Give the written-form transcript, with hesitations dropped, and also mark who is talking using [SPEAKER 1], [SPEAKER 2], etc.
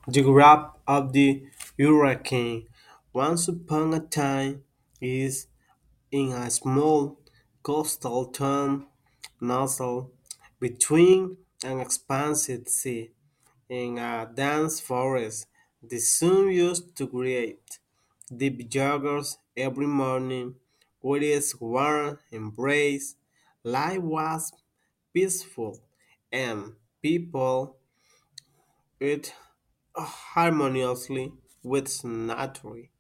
[SPEAKER 1] The graph of the hurricane once upon a time is in a small coastal town nestled between an expansive sea and a dense forest. The sun used to create deep joggers every morning with its warm embrace. Life was peaceful and people it harmoniously with nature.